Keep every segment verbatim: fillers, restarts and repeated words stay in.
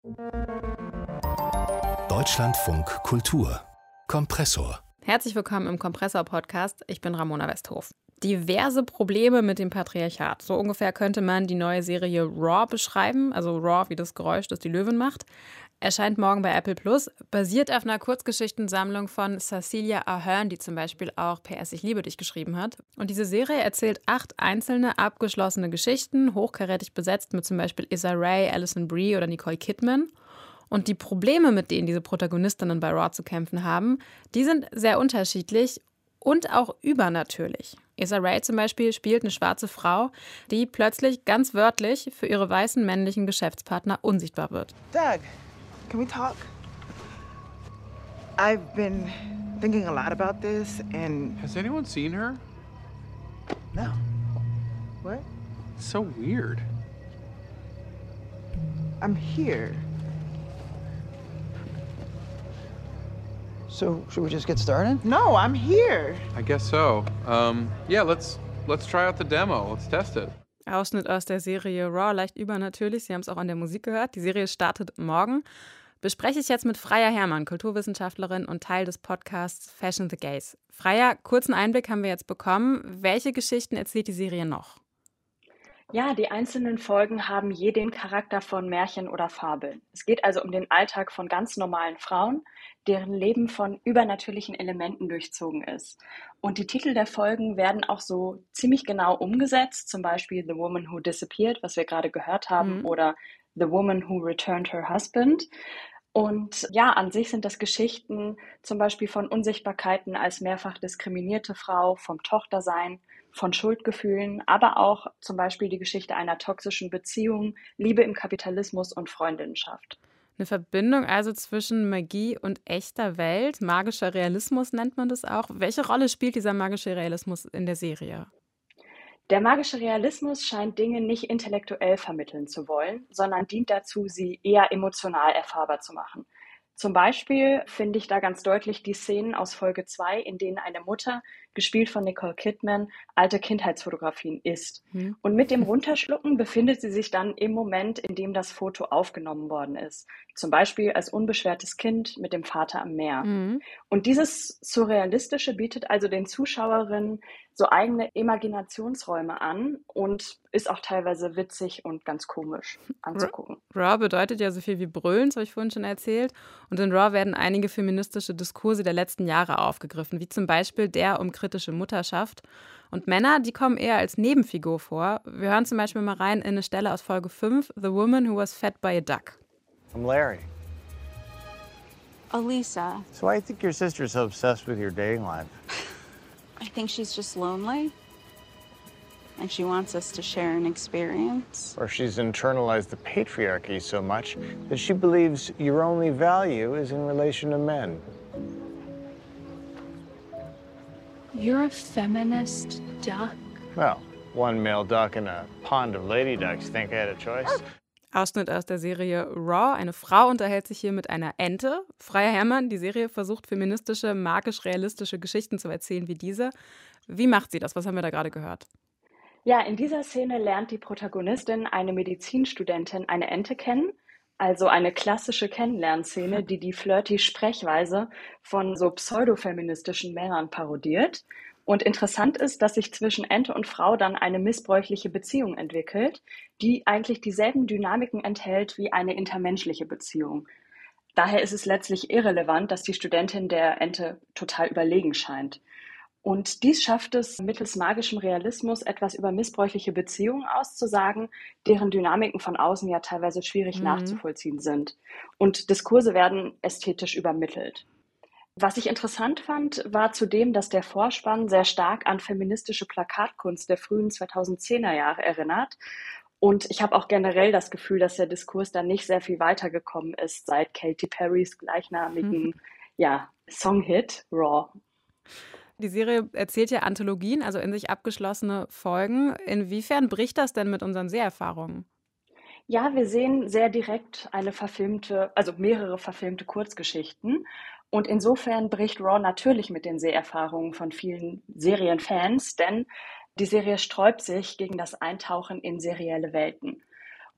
Deutschlandfunk Kultur Kompressor. Herzlich willkommen im Kompressor-Podcast. Ich bin Ramona Westhof. Diverse Probleme mit dem Patriarchat. So ungefähr könnte man die neue Serie Raw beschreiben. Also Raw wie das Geräusch, das die Löwin macht. Erscheint morgen bei Apple Plus. Basiert auf einer Kurzgeschichtensammlung von Cecilia Ahern, die zum Beispiel auch P S Ich liebe dich geschrieben hat. Und diese Serie erzählt acht einzelne, abgeschlossene Geschichten, hochkarätig besetzt mit zum Beispiel Issa Rae, Alison Brie oder Nicole Kidman. Und die Probleme, mit denen diese Protagonistinnen bei Raw zu kämpfen haben, die sind sehr unterschiedlich und auch übernatürlich. Issa Rae zum Beispiel spielt eine schwarze Frau, die plötzlich ganz wörtlich für ihre weißen männlichen Geschäftspartner unsichtbar wird. Doug, can we talk? I've been thinking a lot about this and... Has anyone seen her? No. What? It's so weird. I'm here. So, should we just get started? No, I'm here. I guess so. Um, yeah, let's let's try out the demo. Let's test it. Ausschnitt aus der Serie Raw, leicht übernatürlich. Sie haben es auch an der Musik gehört. Die Serie startet morgen. Bespreche ich jetzt mit Freya Herrmann, Kulturwissenschaftlerin und Teil des Podcasts Fashion the Gaze. Freya, kurzen Einblick haben wir jetzt bekommen. Welche Geschichten erzählt die Serie noch? Ja, die einzelnen Folgen haben je den Charakter von Märchen oder Fabeln. Es geht also um den Alltag von ganz normalen Frauen, deren Leben von übernatürlichen Elementen durchzogen ist. Und die Titel der Folgen werden auch so ziemlich genau umgesetzt, zum Beispiel The Woman Who Disappeared, was wir gerade gehört haben, mhm. oder The Woman Who Returned Her Husband. Und ja, an sich sind das Geschichten zum Beispiel von Unsichtbarkeiten als mehrfach diskriminierte Frau, vom Tochtersein, von Schuldgefühlen, aber auch zum Beispiel die Geschichte einer toxischen Beziehung, Liebe im Kapitalismus und Freundinnenschaft. Eine Verbindung also zwischen Magie und echter Welt, magischer Realismus nennt man das auch. Welche Rolle spielt dieser magische Realismus in der Serie? Der magische Realismus scheint Dinge nicht intellektuell vermitteln zu wollen, sondern dient dazu, sie eher emotional erfahrbar zu machen. Zum Beispiel finde ich da ganz deutlich die Szenen aus Folge zwei, in denen eine Mutter, gespielt von Nicole Kidman, alte Kindheitsfotografien isst. Mhm. Und mit dem Runterschlucken befindet sie sich dann im Moment, in dem das Foto aufgenommen worden ist. Zum Beispiel als unbeschwertes Kind mit dem Vater am Meer. Mhm. Und dieses Surrealistische bietet also den Zuschauerinnen so eigene Imaginationsräume an und ist auch teilweise witzig und ganz komisch anzugucken. Raw bedeutet ja so viel wie brüllen, das habe ich vorhin schon erzählt. Und in Raw werden einige feministische Diskurse der letzten Jahre aufgegriffen, wie zum Beispiel der um kritische Mutterschaft. Und Männer, die kommen eher als Nebenfigur vor. Wir hören zum Beispiel mal rein in eine Stelle aus Folge fünf, The Woman Who Was Fed by a Duck. I'm Larry. Elisa. So I think your sister's so obsessed with your dating life. I think she's just lonely. And she wants us to share an experience. Or she's internalized the patriarchy so much that she believes your only value is in relation to men. You're a feminist duck? Well, one male duck and a pond of lady ducks. Think I had a choice? Ausschnitt aus der Serie Raw. Eine Frau unterhält sich hier mit einer Ente. Freya Herrmann, die Serie versucht feministische, magisch-realistische Geschichten zu erzählen wie diese. Wie macht sie das? Was haben wir da gerade gehört? Ja, in dieser Szene lernt die Protagonistin, eine Medizinstudentin, eine Ente kennen. Also eine klassische Kennenlernszene, die die flirty Sprechweise von so pseudofeministischen Männern parodiert. Und interessant ist, dass sich zwischen Ente und Frau dann eine missbräuchliche Beziehung entwickelt, die eigentlich dieselben Dynamiken enthält wie eine intermenschliche Beziehung. Daher ist es letztlich irrelevant, dass die Studentin der Ente total überlegen scheint. Und dies schafft es, mittels magischem Realismus etwas über missbräuchliche Beziehungen auszusagen, deren Dynamiken von außen ja teilweise schwierig mhm. nachzuvollziehen sind. Und Diskurse werden ästhetisch übermittelt. Was ich interessant fand, war zudem, dass der Vorspann sehr stark an feministische Plakatkunst der frühen zweitausendzehner Jahre erinnert. Und ich habe auch generell das Gefühl, dass der Diskurs dann nicht sehr viel weitergekommen ist seit Katy Perrys gleichnamigen mhm. ja, Songhit Raw. Die Serie erzählt ja Anthologien, also in sich abgeschlossene Folgen. Inwiefern bricht das denn mit unseren Seherfahrungen? Ja, wir sehen sehr direkt eine verfilmte, also mehrere verfilmte Kurzgeschichten. Und insofern bricht Raw natürlich mit den Seherfahrungen von vielen Serienfans, denn die Serie sträubt sich gegen das Eintauchen in serielle Welten.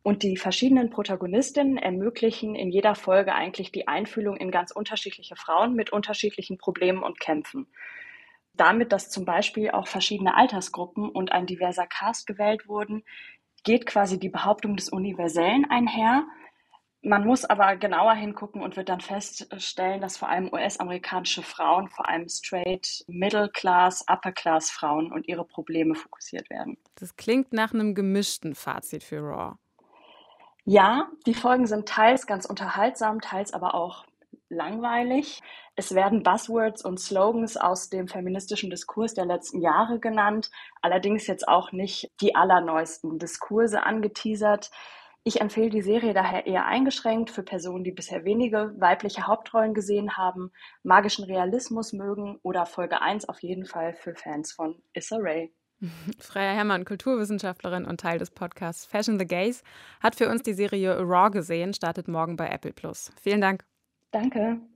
Und die verschiedenen Protagonistinnen ermöglichen in jeder Folge eigentlich die Einfühlung in ganz unterschiedliche Frauen mit unterschiedlichen Problemen und Kämpfen. Damit, dass zum Beispiel auch verschiedene Altersgruppen und ein diverser Cast gewählt wurden, geht quasi die Behauptung des Universellen einher. Man muss aber genauer hingucken und wird dann feststellen, dass vor allem U S-amerikanische Frauen, vor allem straight, Middle-Class, Upper-Class-Frauen und ihre Probleme fokussiert werden. Das klingt nach einem gemischten Fazit für Raw. Ja, die Folgen sind teils ganz unterhaltsam, teils aber auch langweilig. Es werden Buzzwords und Slogans aus dem feministischen Diskurs der letzten Jahre genannt, allerdings jetzt auch nicht die allerneuesten Diskurse angeteasert. Ich empfehle die Serie daher eher eingeschränkt für Personen, die bisher wenige weibliche Hauptrollen gesehen haben, magischen Realismus mögen oder Folge eins auf jeden Fall für Fans von Issa Rae. Freya Herrmann, Kulturwissenschaftlerin und Teil des Podcasts Fashion the Gaze, hat für uns die Serie Raw gesehen, startet morgen bei Apple Plus. Vielen Dank. Danke.